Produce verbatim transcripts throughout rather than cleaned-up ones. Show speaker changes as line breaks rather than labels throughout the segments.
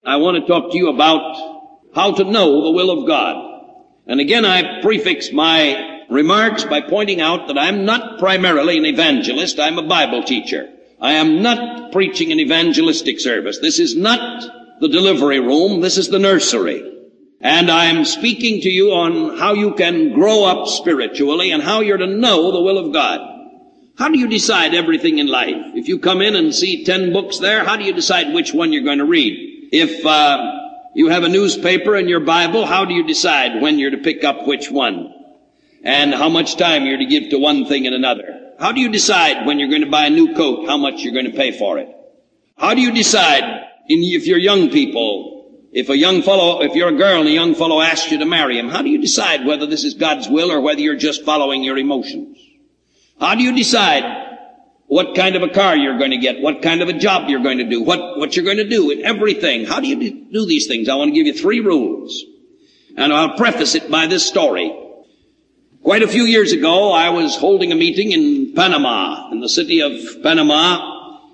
I want to talk to you about how to know the will of God. And again, I prefix my remarks by pointing out that I'm not primarily an evangelist. I'm a Bible teacher. I am not preaching an evangelistic service. This is not the delivery room. This is the nursery. And I'm speaking to you on how you can grow up spiritually and how you're to know the will of God. How do you decide everything in life? If you come in and see ten books there, how do you decide which one you're going to read? If uh, you have a newspaper and your Bible, how do you decide when you're to pick up which one? And how much time you're to give to one thing and another? How do you decide when you're going to buy a new coat, how much you're going to pay for it? How do you decide in, if you're young people, if a young fellow, if you're a girl and a young fellow asks you to marry him, how do you decide whether this is God's will or whether you're just following your emotions? How do you decide what kind of a car you're going to get, what kind of a job you're going to do, what, what you're going to do in everything? How do you do these things? I want to give you three rules. And I'll preface it by this story. Quite a few years ago, I was holding a meeting in Panama, in the city of Panama,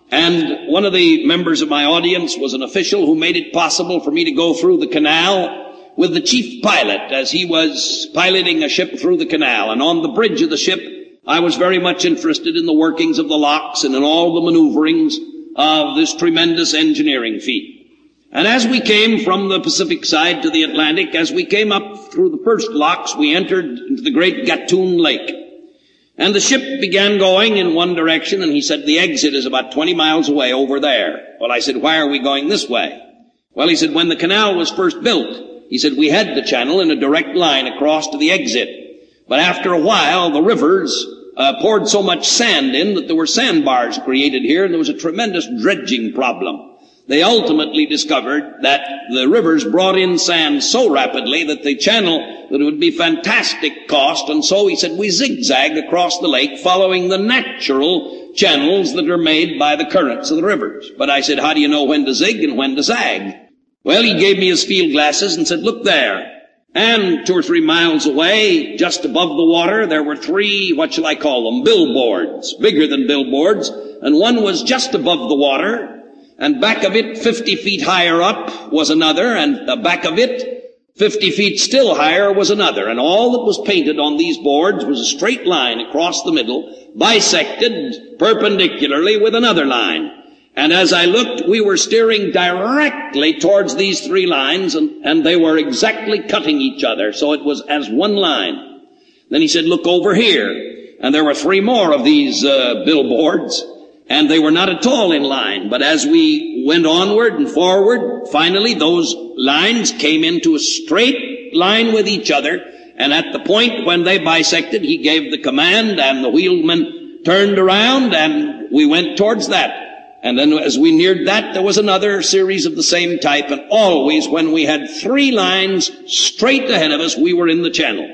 and one of the members of my audience was an official who made it possible for me to go through the canal with the chief pilot as he was piloting a ship through the canal. And on the bridge of the ship, I was very much interested in the workings of the locks and in all the maneuverings of this tremendous engineering feat. And as we came from the Pacific side to the Atlantic, as we came up through the first locks, we entered into the great Gatun Lake. And the ship began going in one direction, and he said, the exit is about twenty miles away over there. Well, I said, why are we going this way? Well, he said, when the canal was first built, he said, we had the channel in a direct line across to the exit. But after a while, the rivers uh, poured so much sand in that there were sandbars created here, and there was a tremendous dredging problem. They ultimately discovered that the rivers brought in sand so rapidly that the channel, that it would be fantastic cost. And so he said, we zigzagged across the lake following the natural channels that are made by the currents of the rivers. But I said, how do you know when to zig and when to zag? Well, he gave me his field glasses and said, look there. And two or three miles away, just above the water, there were three, what shall I call them, billboards, bigger than billboards. And one was just above the water. And back of it, fifty feet higher up, was another, and the back of it, fifty feet still higher, was another. And all that was painted on these boards was a straight line across the middle, bisected perpendicularly with another line. And as I looked, we were steering directly towards these three lines, and, and they were exactly cutting each other, so it was as one line. Then he said, look over here. And there were three more of these uh, billboards. And they were not at all in line. But as we went onward and forward, finally those lines came into a straight line with each other. And at the point when they bisected, he gave the command and the wheelman turned around and we went towards that. And then as we neared that, there was another series of the same type. And always when we had three lines straight ahead of us, we were in the channel.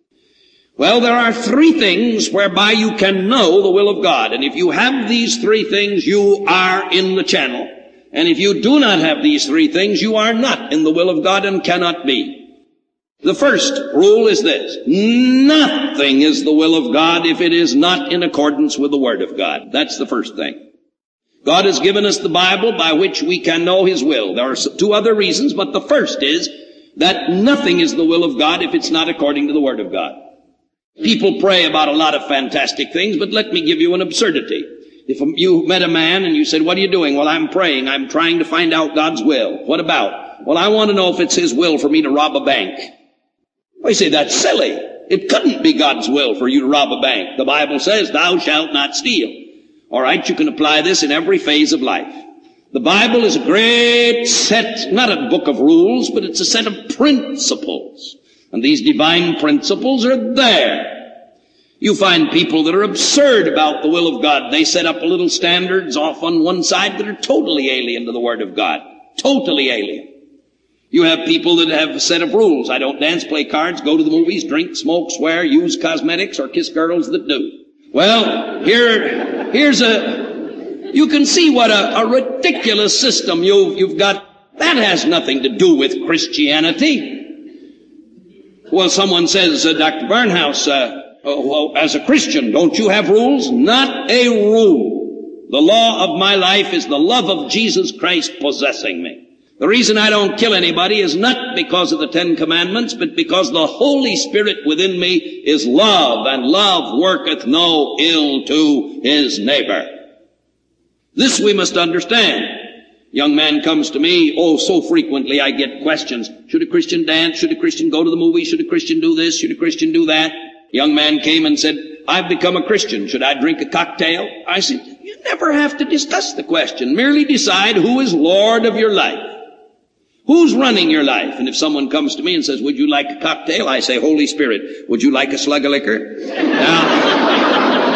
Well, there are three things whereby you can know the will of God. And if you have these three things, you are in the channel. And if you do not have these three things, you are not in the will of God and cannot be. The first rule is this. Nothing is the will of God if it is not in accordance with the Word of God. That's the first thing. God has given us the Bible by which we can know His will. There are two other reasons, but the first is that nothing is the will of God if it's not according to the Word of God. People pray about a lot of fantastic things, but let me give you an absurdity. If you met a man and you said, what are you doing? Well, I'm praying. I'm trying to find out God's will. What about? Well, I want to know if it's His will for me to rob a bank. Well, you say, that's silly. It couldn't be God's will for you to rob a bank. The Bible says, thou shalt not steal. All right, you can apply this in every phase of life. The Bible is a great set, not a book of rules, but it's a set of principles. And these divine principles are there. You find people that are absurd about the will of God. They set up little standards off on one side that are totally alien to the Word of God. Totally alien. You have people that have a set of rules. I don't dance, play cards, go to the movies, drink, smoke, swear, use cosmetics, or kiss girls that do. Well, here, here's a, you can see what a, a ridiculous system you've, you've got. That has nothing to do with Christianity. Well, someone says, uh, Doctor Barnhouse, uh, uh, well, as a Christian, don't you have rules? Not a rule. The law of my life is the love of Jesus Christ possessing me. The reason I don't kill anybody is not because of the Ten Commandments, but because the Holy Spirit within me is love, and love worketh no ill to his neighbor. This we must understand. Young man comes to me, oh, so frequently I get questions. Should a Christian dance? Should a Christian go to the movies? Should a Christian do this? Should a Christian do that? Young man came and said, I've become a Christian. Should I drink a cocktail? I said, you never have to discuss the question. Merely decide who is Lord of your life. Who's running your life? And if someone comes to me and says, would you like a cocktail? I say, Holy Spirit, would you like a slug of liquor? Now,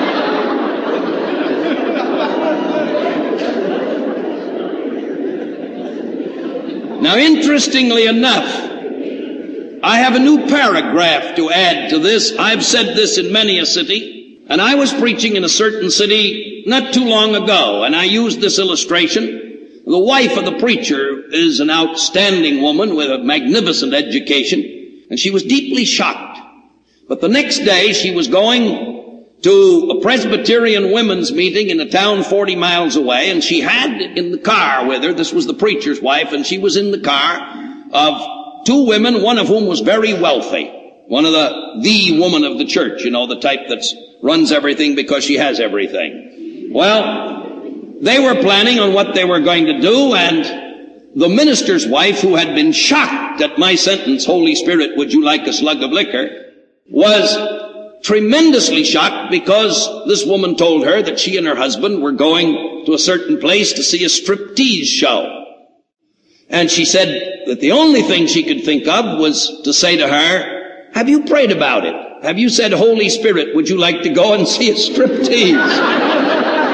now interestingly enough, I have a new paragraph to add to this. I've said this in many a city, and I was preaching in a certain city not too long ago, and I used this illustration. The wife of the preacher is an outstanding woman with a magnificent education, and she was deeply shocked. But the next day she was going to a Presbyterian women's meeting in a town forty miles away, and she had in the car with her, this was the preacher's wife, and she was in the car of two women, one of whom was very wealthy. One of the, the woman of the church, you know, the type that runs everything because she has everything. Well, they were planning on what they were going to do, and the minister's wife, who had been shocked at my sentence, Holy Spirit, would you like a slug of liquor, was tremendously shocked because this woman told her that she and her husband were going to a certain place to see a striptease show. And she said that the only thing she could think of was to say to her, have you prayed about it? Have you said, Holy Spirit, would you like to go and see a striptease?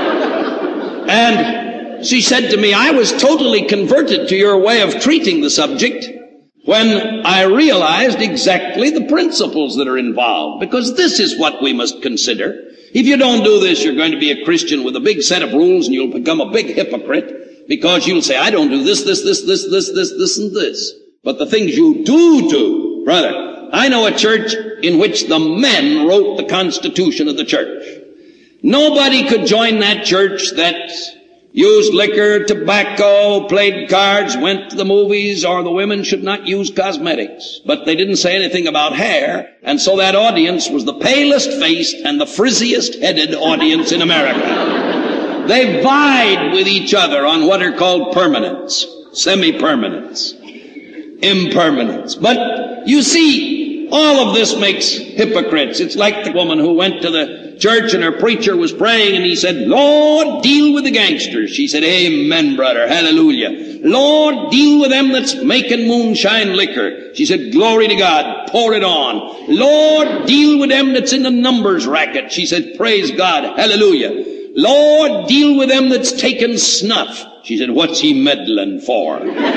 And she said to me, I was totally converted to your way of treating the subject when I realized exactly the principles that are involved, because this is what we must consider. If you don't do this, you're going to be a Christian with a big set of rules, and you'll become a big hypocrite, because you'll say, I don't do this, this, this, this, this, this, this, and this. But the things you do do, brother, I know a church in which the men wrote the constitution of the church. Nobody could join that church that used liquor, tobacco, played cards, went to the movies, or the women should not use cosmetics. But they didn't say anything about hair, and so that audience was the palest-faced and the frizziest-headed audience in America. They vied with each other on what are called permanents, semi-permanents, impermanents. But you see, all of this makes hypocrites. It's like the woman who went to the church and her preacher was praying and he said, Lord, deal with the gangsters. She said, amen, brother, hallelujah. Lord, deal with them that's making moonshine liquor. She said, glory to God, pour it on. Lord, deal with them that's in the numbers racket. She said, praise God, hallelujah. Lord, deal with them that's taking snuff. She said, what's he meddling for?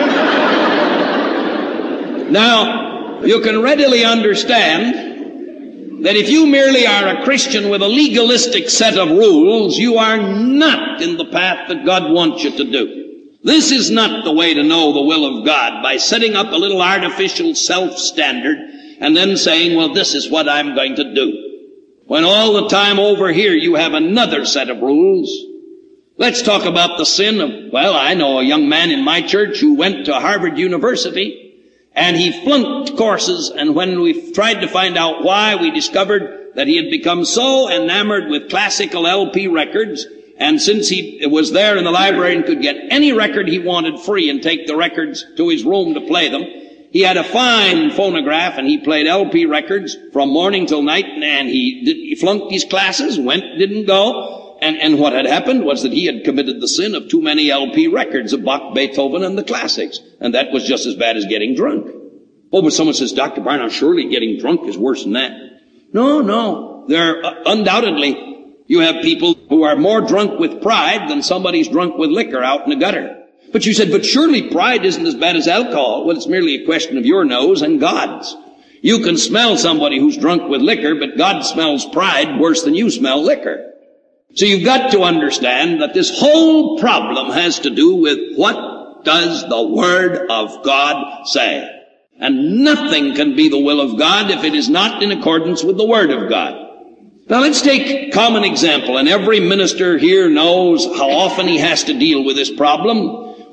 Now, you can readily understand that if you merely are a Christian with a legalistic set of rules, you are not in the path that God wants you to do. This is not the way to know the will of God, by setting up a little artificial self-standard and then saying, well, this is what I'm going to do. When all the time over here you have another set of rules. Let's talk about the sin of, well, I know a young man in my church who went to Harvard University, and he flunked courses, and when we tried to find out why, we discovered that he had become so enamored with classical L P records, and since he was there in the library and could get any record he wanted free and take the records to his room to play them, he had a fine phonograph, and he played L P records from morning till night, and he, did, he flunked his classes, went, didn't go, and, and what had happened was that he had committed the sin of too many L P records of Bach, Beethoven, and the classics. And that was just as bad as getting drunk. Oh, but someone says, Doctor Barnum, surely getting drunk is worse than that. No, no. There are, uh, undoubtedly, you have people who are more drunk with pride than somebody's drunk with liquor out in the gutter. But you said, but surely pride isn't as bad as alcohol. Well, it's merely a question of your nose and God's. You can smell somebody who's drunk with liquor, but God smells pride worse than you smell liquor. So you've got to understand that this whole problem has to do with what does the Word of God say. And nothing can be the will of God if it is not in accordance with the Word of God. Now let's take a common example, and every minister here knows how often he has to deal with this problem.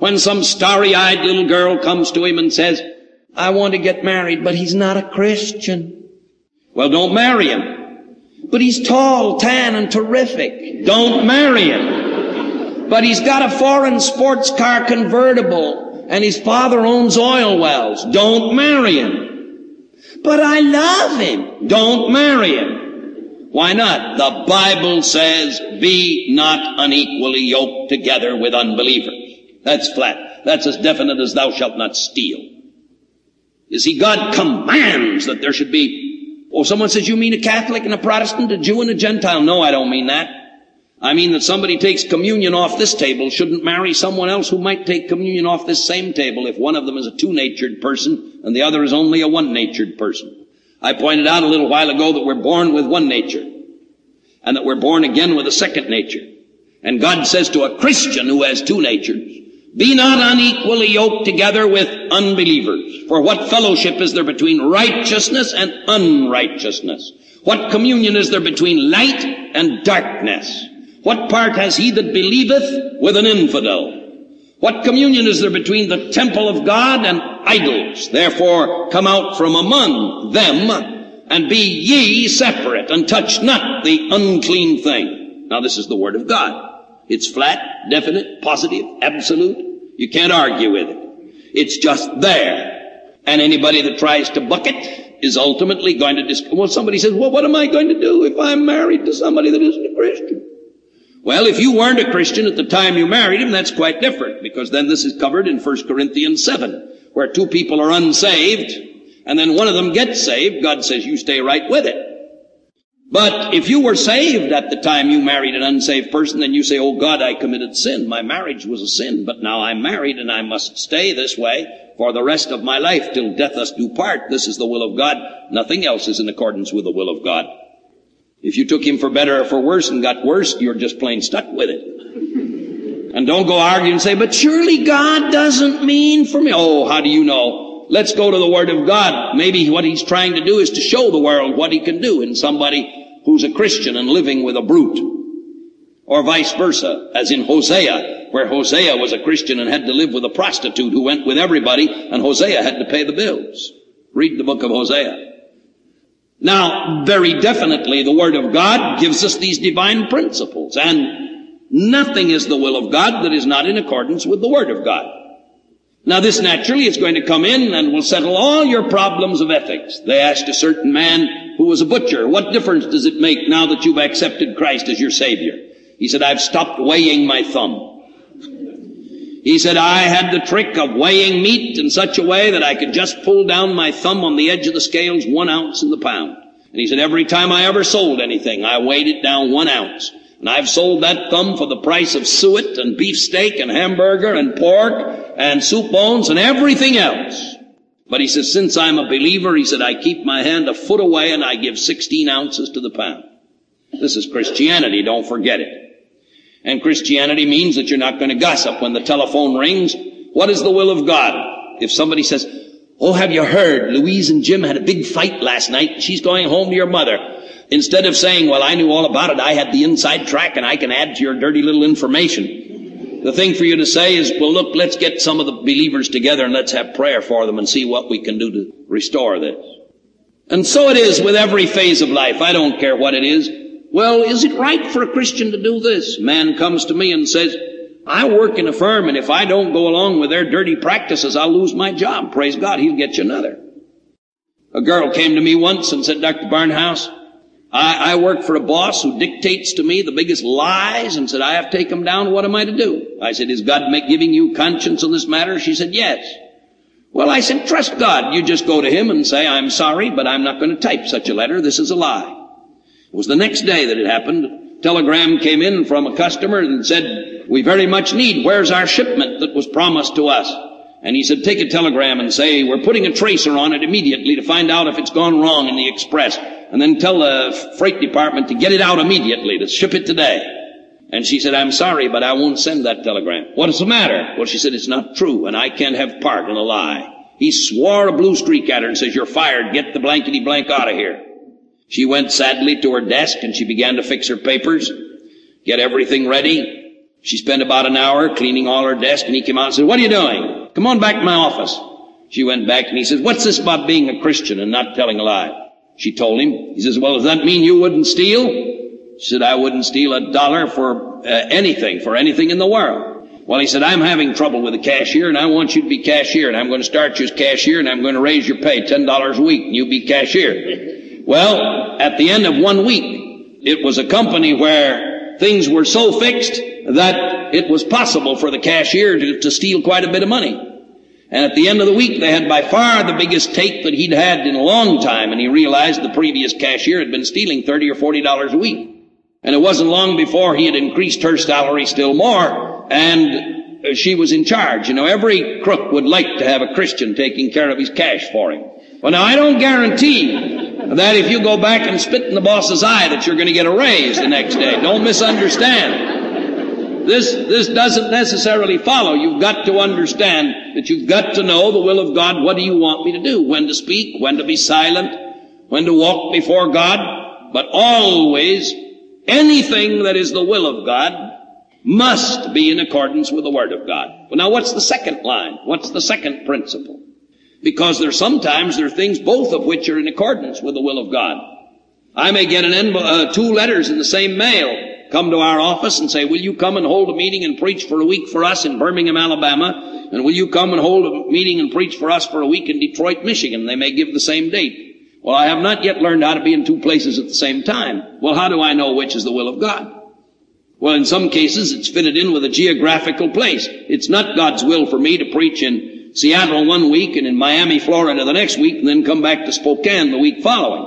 When some starry-eyed little girl comes to him and says, I want to get married, but he's not a Christian. Well, don't marry him. But he's tall, tan, and terrific. Don't marry him. But he's got a foreign sports car convertible, and his father owns oil wells. Don't marry him. But I love him. Don't marry him. Why not? The Bible says, be not unequally yoked together with unbelievers. That's flat. That's as definite as thou shalt not steal. You see, God commands that there should be, oh, someone says, you mean a Catholic and a Protestant, a Jew and a Gentile? No, I don't mean that. I mean that somebody takes communion off this table shouldn't marry someone else who might take communion off this same table if one of them is a two-natured person and the other is only a one-natured person. I pointed out a little while ago that we're born with one nature and that we're born again with a second nature. And God says to a Christian who has two natures, be not unequally yoked together with unbelievers. For what fellowship is there between righteousness and unrighteousness? What communion is there between light and darkness? What part has he that believeth with an infidel? What communion is there between the temple of God and idols? Therefore come out from among them, and be ye separate, and touch not the unclean thing. Now this is the word of God. It's flat, definite, positive, absolute. You can't argue with it. It's just there. And anybody that tries to buck it is ultimately going to dis- well, somebody says, well, what am I going to do if I'm married to somebody that isn't a Christian? Well, if you weren't a Christian at the time you married him, that's quite different, because then this is covered in First Corinthians seven, where two people are unsaved, and then one of them gets saved. God says, you stay right with it. But if you were saved at the time you married an unsaved person, then you say, oh God, I committed sin. My marriage was a sin, but now I'm married and I must stay this way for the rest of my life till death us do part. This is the will of God. Nothing else is in accordance with the will of God. If you took him for better or for worse and got worse, you're just plain stuck with it. And don't go argue and say, but surely God doesn't mean for me. Oh, how do you know? Let's go to the Word of God. Maybe what he's trying to do is to show the world what he can do in somebody who's a Christian and living with a brute. Or vice versa, as in Hosea, where Hosea was a Christian and had to live with a prostitute who went with everybody, and Hosea had to pay the bills. Read the book of Hosea. Now, very definitely, the Word of God gives us these divine principles, and nothing is the will of God that is not in accordance with the Word of God. Now, this naturally is going to come in and will settle all your problems of ethics. They asked a certain man who was a butcher, what difference does it make now that you've accepted Christ as your Savior? He said, I've stopped weighing my thumb. He said, I had the trick of weighing meat in such a way that I could just pull down my thumb on the edge of the scales one ounce in the pound. And he said, every time I ever sold anything, I weighed it down one ounce. And I've sold that thumb for the price of suet and beefsteak and hamburger and pork and soup bones and everything else. But he says, since I'm a believer, he said, I keep my hand a foot away and I give sixteen ounces to the pound. This is Christianity, don't forget it. And Christianity means that you're not going to gossip when the telephone rings. What is the will of God? If somebody says, oh, have you heard? Louise and Jim had a big fight last night. She's going home to your mother. Instead of saying, well, I knew all about it. I had the inside track and I can add to your dirty little information. The thing for you to say is, well, look, let's get some of the believers together and let's have prayer for them and see what we can do to restore this. And so it is with every phase of life. I don't care what it is. Well, is it right for a Christian to do this? Man comes to me and says, I work in a firm, and if I don't go along with their dirty practices, I'll lose my job. Praise God, he'll get you another. A girl came to me once and said, Doctor Barnhouse, I, I work for a boss who dictates to me the biggest lies and said, I have to take them down. What am I to do? I said, is God make, giving you conscience on this matter? She said, yes. Well, I said, trust God. You just go to him and say, I'm sorry, but I'm not going to type such a letter. This is a lie. It was the next day that it happened. A telegram came in from a customer and said, we very much need, where's our shipment that was promised to us? And he said, take a telegram and say, we're putting a tracer on it immediately to find out if it's gone wrong in the express. And then tell the freight department to get it out immediately, to ship it today. And she said, I'm sorry, but I won't send that telegram. What is the matter? Well, she said, it's not true, and I can't have part in a lie. He swore a blue streak at her and says, you're fired. Get the blankety blank out of here. She went sadly to her desk and she began to fix her papers, get everything ready. She spent about an hour cleaning all her desk, and he came out and said, "What are you doing? Come on back to my office." She went back, and he says, "What's this about being a Christian and not telling a lie?" She told him. He says, "Well, does that mean you wouldn't steal?" She said, "I wouldn't steal a dollar for uh, anything, for anything in the world." Well, he said, "I'm having trouble with the cashier, and I want you to be cashier, and I'm going to start you as cashier, and I'm going to raise your pay ten dollars a week, and you be cashier." Well, at the end of one week, it was a company where things were so fixed that it was possible for the cashier to, to steal quite a bit of money. And at the end of the week, they had by far the biggest take that he'd had in a long time, and he realized the previous cashier had been stealing thirty or forty dollars a week. And it wasn't long before he had increased her salary still more, and she was in charge. You know, every crook would like to have a Christian taking care of his cash for him. Well, now, I don't guarantee that if you go back and spit in the boss's eye that you're going to get a raise the next day. Don't misunderstand. This, this doesn't necessarily follow. You've got to understand that you've got to know the will of God. What do you want me to do? When to speak, when to be silent, when to walk before God. But always, anything that is the will of God must be in accordance with the Word of God. Well, now, what's the second line? What's the second principle? Because there sometimes there are things both of which are in accordance with the will of God. I may get an env- uh, two letters in the same mail come to our office and say, "Will you come and hold a meeting and preach for a week for us in Birmingham, Alabama? And will you come and hold a meeting and preach for us for a week in Detroit, Michigan?" They may give the same date. Well, I have not yet learned how to be in two places at the same time. Well, how do I know which is the will of God? Well, in some cases, it's fitted in with a geographical place. It's not God's will for me to preach in Seattle one week and in Miami, Florida the next week, and then come back to Spokane the week following.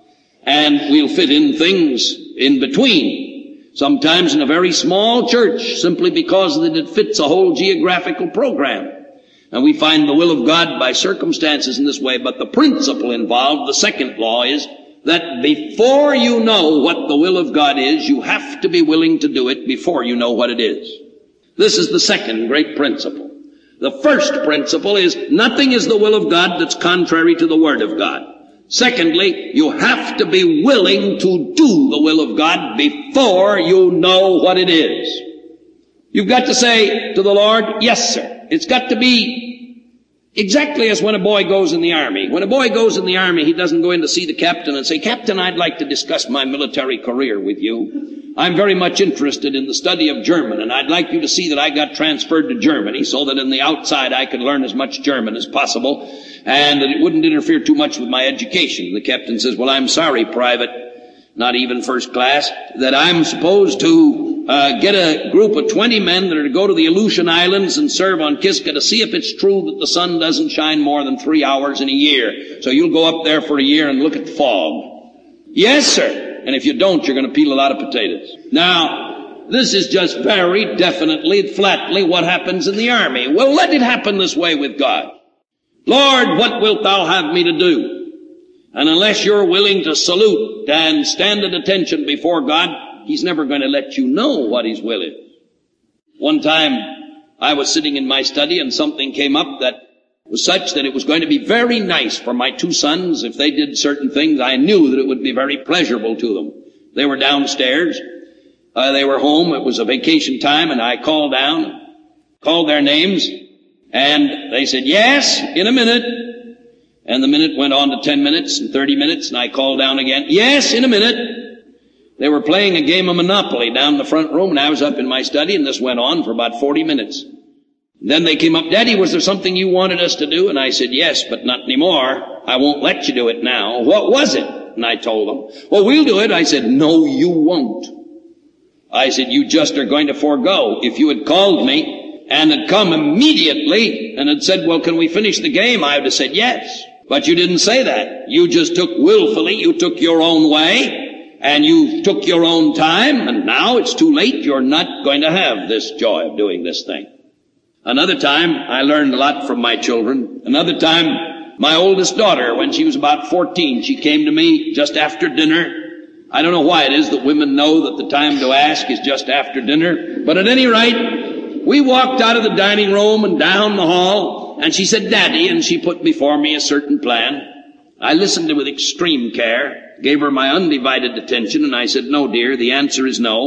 And we'll fit in things in between. Sometimes in a very small church, simply because that it fits a whole geographical program. And we find the will of God by circumstances in this way. But the principle involved, the second law, is that before you know what the will of God is, you have to be willing to do it before you know what it is. This is the second great principle. The first principle is nothing is the will of God that's contrary to the Word of God. Secondly, you have to be willing to do the will of God before you know what it is. You've got to say to the Lord, "Yes, sir." It's got to be exactly as when a boy goes in the army. When a boy goes in the army, he doesn't go in to see the captain and say, "Captain, I'd like to discuss my military career with you. I'm very much interested in the study of German, and I'd like you to see that I got transferred to Germany so that in the outside I could learn as much German as possible, and that it wouldn't interfere too much with my education." The captain says, "Well, I'm sorry, Private, not even first class, that I'm supposed to uh, get a group of twenty men that are to go to the Aleutian Islands and serve on Kiska to see if it's true that the sun doesn't shine more than three hours in a year. So you'll go up there for a year and look at the fog." "Yes, sir. And if you don't, you're going to peel a lot of potatoes." Now, this is just very definitely, flatly what happens in the army. Well, let it happen this way with God. "Lord, what wilt thou have me to do?" And unless you're willing to salute and stand at attention before God, He's never going to let you know what His will is. One time, I was sitting in my study and something came up that was such that it was going to be very nice for my two sons. If they did certain things, I knew that it would be very pleasurable to them. They were downstairs. Uh, they were home. It was a vacation time, and I called down, called their names, and they said, "Yes, in a minute." And the minute went on to ten minutes and thirty minutes, and I called down again, "Yes, in a minute." They were playing a game of Monopoly down in the front room, and I was up in my study, and this went on for about forty minutes. Then they came up, "Daddy, was there something you wanted us to do?" And I said, "Yes, but not anymore. I won't let you do it now." "What was it?" And I told them. "Well, we'll do it." I said, "No, you won't." I said, "You just are going to forego. If you had called me and had come immediately and had said, 'Well, can we finish the game?' I would have said yes. But you didn't say that. You just took willfully, you took your own way, and you took your own time, and now it's too late. You're not going to have this joy of doing this thing." Another time, I learned a lot from my children. Another time, my oldest daughter, when she was about fourteen, she came to me just after dinner. I don't know why it is that women know that the time to ask is just after dinner. But at any rate, we walked out of the dining room and down the hall, and she said, "Daddy," and she put before me a certain plan. I listened to it with extreme care, gave her my undivided attention, and I said, "No, dear, the answer is no.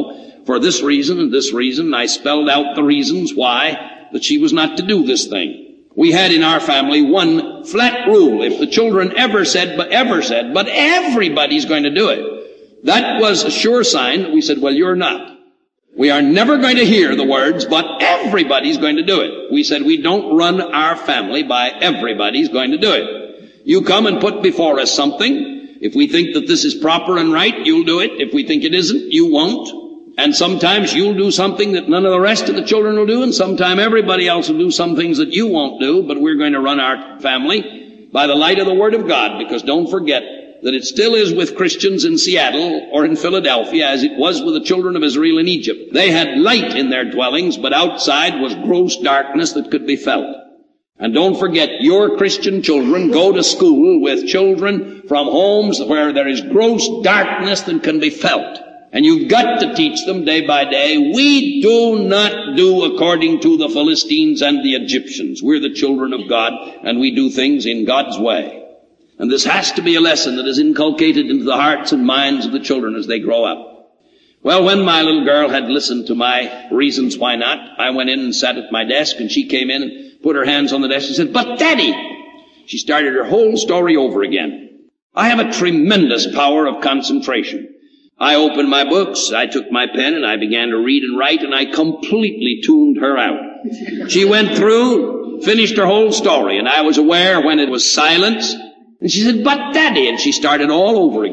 for this reason and this reason. I spelled out the reasons why that she was not to do this thing. We had in our family one flat rule. If the children ever said, but ever said, but everybody's going to do it, that was a sure sign that we said, well, you're not. We are never going to hear the words, but everybody's going to do it. We said we don't run our family by everybody's going to do it. You come and put before us something. If we think that this is proper and right, you'll do it. If we think it isn't, you won't. And sometimes you'll do something that none of the rest of the children will do, and sometime everybody else will do some things that you won't do, but we're going to run our family by the light of the Word of God, because don't forget that it still is with Christians in Seattle or in Philadelphia as it was with the children of Israel in Egypt. They had light in their dwellings, but outside was gross darkness that could be felt. And don't forget, your Christian children go to school with children from homes where there is gross darkness that can be felt. And you've got to teach them day by day. We do not do according to the Philistines and the Egyptians. We're the children of God, and we do things in God's way. And this has to be a lesson that is inculcated into the hearts and minds of the children as they grow up. Well, when my little girl had listened to my reasons why not, I went in and sat at my desk, and she came in and put her hands on the desk and said, "But Daddy!" She started her whole story over again. I have a tremendous power of concentration. I opened my books, I took my pen, and I began to read and write, and I completely tuned her out. She went through, finished her whole story, and I was aware when it was silence. And she said, "But Daddy," and she started all over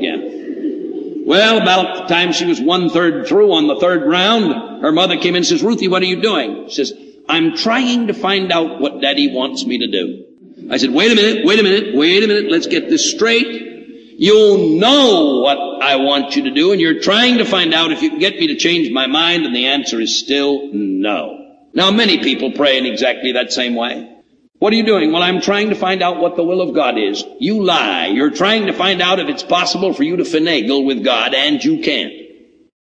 again. Well, about the time she was one-third through on the third round, her mother came in and says, "Ruthie, what are you doing?" She says, "I'm trying to find out what Daddy wants me to do." I said, wait a minute, wait a minute, wait a minute, let's get this straight. You know what I want you to do, and you're trying to find out if you can get me to change my mind, and the answer is still no. Now, many people pray in exactly that same way. What are you doing? Well, I'm trying to find out what the will of God is. You lie. You're trying to find out if it's possible for you to finagle with God, and you can't.